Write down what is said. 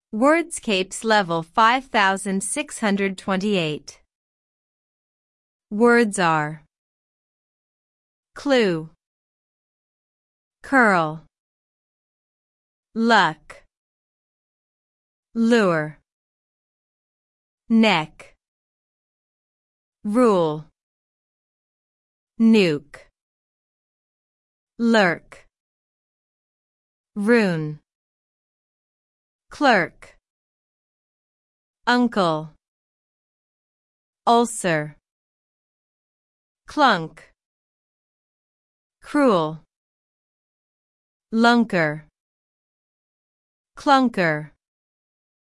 Wordscapes level 5628. Words are clue, curl, luck, lure, neck, rule, nuke, lurk, rune, clerk, uncle, ulcer, clunk, cruel, lunker, clunker.